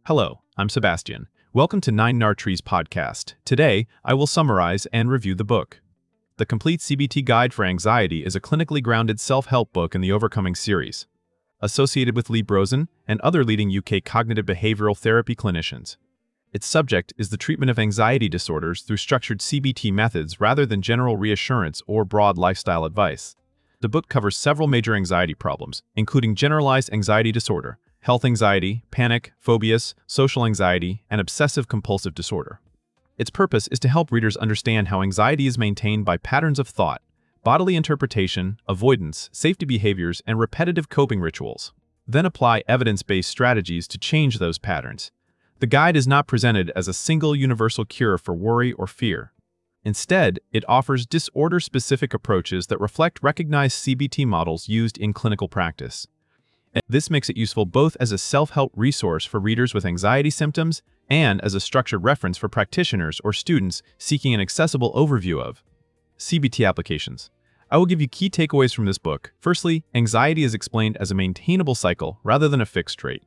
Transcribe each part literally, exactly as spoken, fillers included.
Hello, I'm Sebastian. Welcome to Nine Nartrees podcast. Today, I will summarize and review the book. The Complete C B T Guide for Anxiety is a clinically grounded self-help book in the Overcoming series, associated with Lee Brosen and other leading U K cognitive behavioral therapy clinicians. Its subject is the treatment of anxiety disorders through structured C B T methods rather than general reassurance or broad lifestyle advice. The book covers several major anxiety problems, including generalized anxiety disorder, health anxiety, panic, phobias, social anxiety, and obsessive-compulsive disorder. Its purpose is to help readers understand how anxiety is maintained by patterns of thought, bodily interpretation, avoidance, safety behaviors, and repetitive coping rituals. Then apply evidence-based strategies to change those patterns. The guide is not presented as a single universal cure for worry or fear. Instead, it offers disorder-specific approaches that reflect recognized C B T models used in clinical practice. This makes it useful both as a self-help resource for readers with anxiety symptoms and as a structured reference for practitioners or students seeking an accessible overview of C B T applications. I will give you key takeaways from this book. Firstly, anxiety is explained as a maintainable cycle rather than a fixed trait.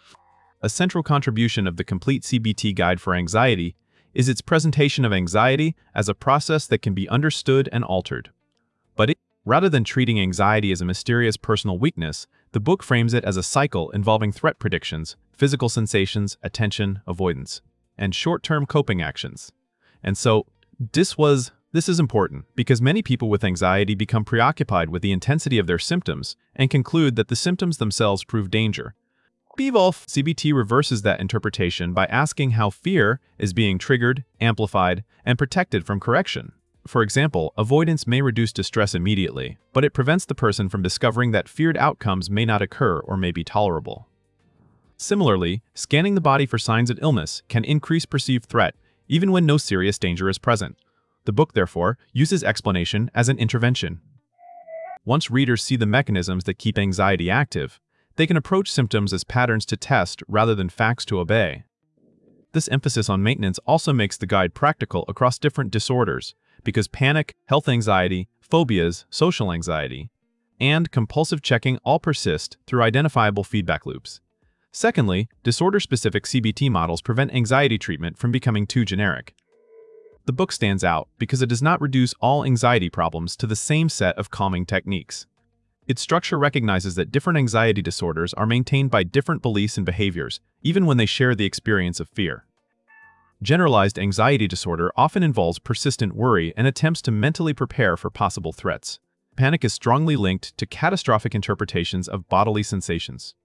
A central contribution of the Complete C B T Guide for Anxiety is its presentation of anxiety as a process that can be understood and altered. But it, rather than treating anxiety as a mysterious personal weakness, the book frames it as a cycle involving threat predictions, physical sensations, attention, avoidance, and short-term coping actions. And so, this was this is important because many people with anxiety become preoccupied with the intensity of their symptoms and conclude that the symptoms themselves prove danger. Bevolf C B T reverses that interpretation by asking how fear is being triggered, amplified, and protected from correction. For example, avoidance may reduce distress immediately, but it prevents the person from discovering that feared outcomes may not occur or may be tolerable. Similarly, scanning the body for signs of illness can increase perceived threat, even when no serious danger is present. The book, therefore, uses explanation as an intervention. Once readers see the mechanisms that keep anxiety active, they can approach symptoms as patterns to test rather than facts to obey. This emphasis on maintenance also makes the guide practical across different disorders, because panic, health anxiety, phobias, social anxiety, and compulsive checking all persist through identifiable feedback loops. Secondly, disorder-specific C B T models prevent anxiety treatment from becoming too generic. The book stands out because it does not reduce all anxiety problems to the same set of calming techniques. Its structure recognizes that different anxiety disorders are maintained by different beliefs and behaviors, even when they share the experience of fear. Generalized anxiety disorder often involves persistent worry and attempts to mentally prepare for possible threats. Panic is strongly linked to catastrophic interpretations of bodily sensations.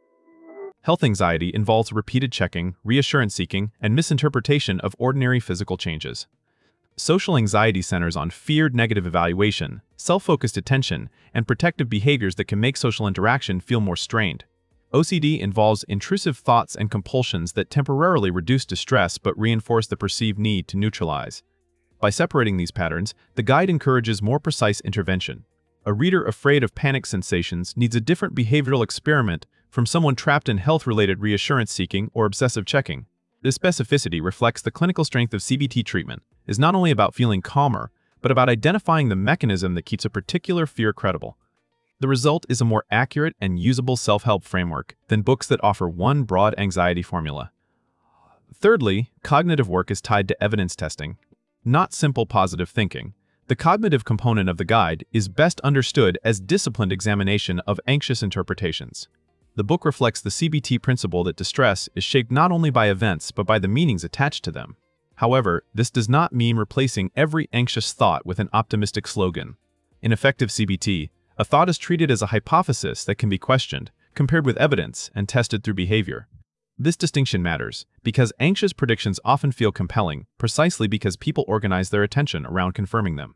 Health anxiety involves repeated checking, reassurance seeking, and misinterpretation of ordinary physical changes. Social anxiety centers on feared negative evaluation, self-focused attention, and protective behaviors that can make social interaction feel more strained. O C D involves intrusive thoughts and compulsions that temporarily reduce distress but reinforce the perceived need to neutralize. By separating these patterns, the guide encourages more precise intervention. A reader afraid of panic sensations needs a different behavioral experiment from someone trapped in health-related reassurance seeking or obsessive checking. This specificity reflects the clinical strength of C B T treatment is not only about feeling calmer, but about identifying the mechanism that keeps a particular fear credible. The result is a more accurate and usable self-help framework than books that offer one broad anxiety formula. Thirdly, cognitive work is tied to evidence testing, not simple positive thinking. The cognitive component of the guide is best understood as disciplined examination of anxious interpretations. The book reflects the C B T principle that distress is shaped not only by events but by the meanings attached to them. However, this does not mean replacing every anxious thought with an optimistic slogan. In effective C B T, a thought is treated as a hypothesis that can be questioned, compared with evidence, and tested through behavior. This distinction matters because anxious predictions often feel compelling precisely because people organize their attention around confirming them.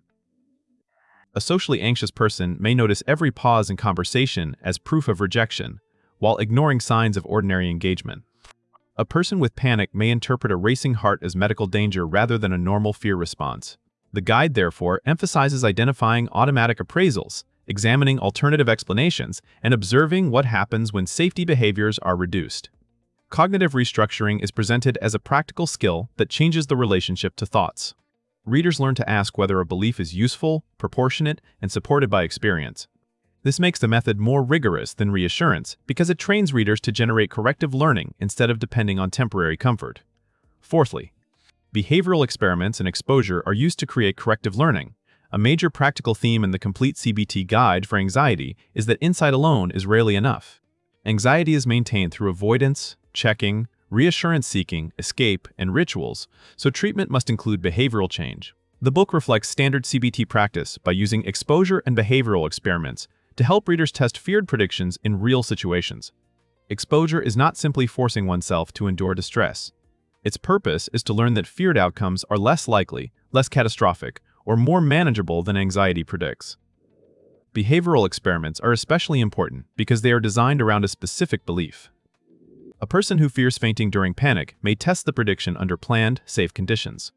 A socially anxious person may notice every pause in conversation as proof of rejection, while ignoring signs of ordinary engagement. A person with panic may interpret a racing heart as medical danger rather than a normal fear response. The guide, therefore, emphasizes identifying automatic appraisals, examining alternative explanations, and observing what happens when safety behaviors are reduced. Cognitive restructuring is presented as a practical skill that changes the relationship to thoughts. Readers learn to ask whether a belief is useful, proportionate, and supported by experience. This makes the method more rigorous than reassurance because it trains readers to generate corrective learning instead of depending on temporary comfort. Fourthly, behavioral experiments and exposure are used to create corrective learning. A major practical theme in the Complete C B T Guide for Anxiety is that insight alone is rarely enough. Anxiety is maintained through avoidance, checking, reassurance-seeking, escape, and rituals, so treatment must include behavioral change. The book reflects standard C B T practice by using exposure and behavioral experiments to help readers test feared predictions in real situations. Exposure is not simply forcing oneself to endure distress. Its purpose is to learn that feared outcomes are less likely, less catastrophic, or more manageable than anxiety predicts. Behavioral experiments are especially important because they are designed around a specific belief. A person who fears fainting during panic may test the prediction under planned, safe conditions.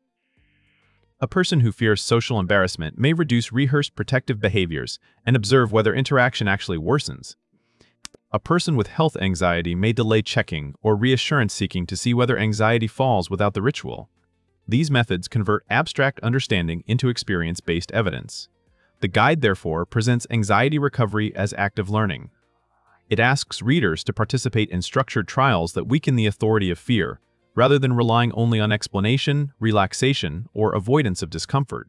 A person who fears social embarrassment may reduce rehearsed protective behaviors and observe whether interaction actually worsens. A person with health anxiety may delay checking or reassurance seeking to see whether anxiety falls without the ritual. These methods convert abstract understanding into experience-based evidence. The guide, therefore, presents anxiety recovery as active learning. It asks readers to participate in structured trials that weaken the authority of fear, rather than relying only on explanation, relaxation, or avoidance of discomfort.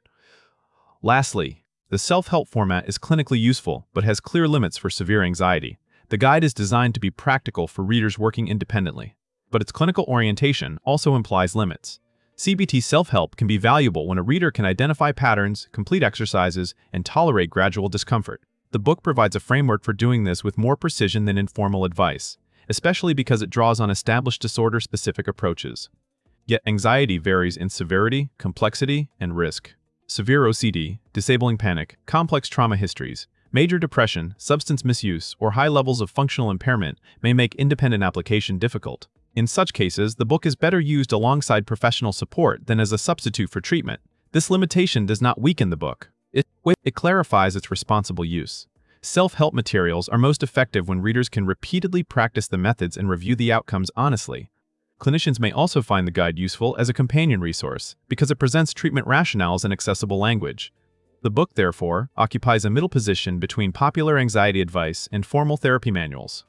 Lastly, the self-help format is clinically useful but has clear limits for severe anxiety. The guide is designed to be practical for readers working independently, but its clinical orientation also implies limits. C B T self-help can be valuable when a reader can identify patterns, complete exercises, and tolerate gradual discomfort. The book provides a framework for doing this with more precision than informal advice, especially because it draws on established disorder-specific approaches. Yet anxiety varies in severity, complexity, and risk. Severe O C D, disabling panic, complex trauma histories, major depression, substance misuse, or high levels of functional impairment may make independent application difficult. In such cases, the book is better used alongside professional support than as a substitute for treatment. This limitation does not weaken the book. It, it clarifies its responsible use. Self-help materials are most effective when readers can repeatedly practice the methods and review the outcomes honestly. Clinicians may also find the guide useful as a companion resource because it presents treatment rationales in accessible language. The book, therefore, occupies a middle position between popular anxiety advice and formal therapy manuals.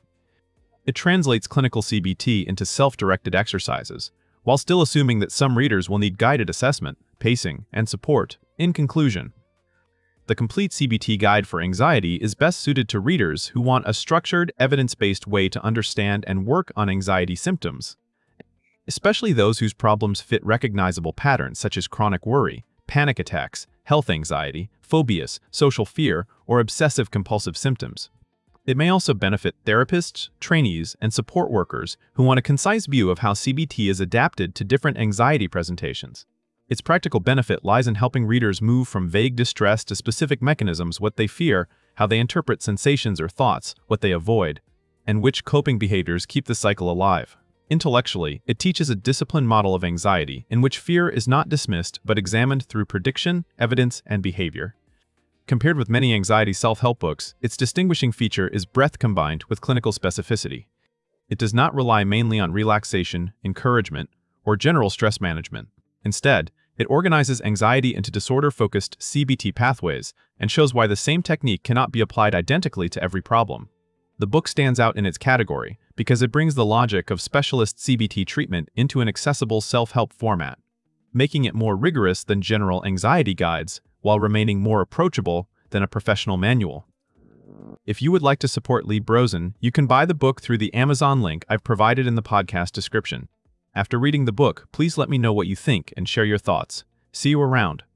It translates clinical C B T into self-directed exercises, while still assuming that some readers will need guided assessment, pacing, and support. In conclusion, the Complete C B T Guide for Anxiety is best suited to readers who want a structured, evidence-based way to understand and work on anxiety symptoms, especially those whose problems fit recognizable patterns such as chronic worry, panic attacks, health anxiety, phobias, social fear, or obsessive-compulsive symptoms. It may also benefit therapists, trainees, and support workers who want a concise view of how C B T is adapted to different anxiety presentations. Its practical benefit lies in helping readers move from vague distress to specific mechanisms: what they fear, how they interpret sensations or thoughts, what they avoid, and which coping behaviors keep the cycle alive. Intellectually, it teaches a disciplined model of anxiety in which fear is not dismissed but examined through prediction, evidence, and behavior. Compared with many anxiety self-help books, its distinguishing feature is breadth combined with clinical specificity. It does not rely mainly on relaxation, encouragement, or general stress management. Instead, it organizes anxiety into disorder-focused C B T pathways and shows why the same technique cannot be applied identically to every problem. The book stands out in its category because it brings the logic of specialist C B T treatment into an accessible self-help format, making it more rigorous than general anxiety guides while remaining more approachable than a professional manual. If you would like to support Lee Brosen, you can buy the book through the Amazon link I've provided in the podcast description. After reading the book, please let me know what you think and share your thoughts. See you around.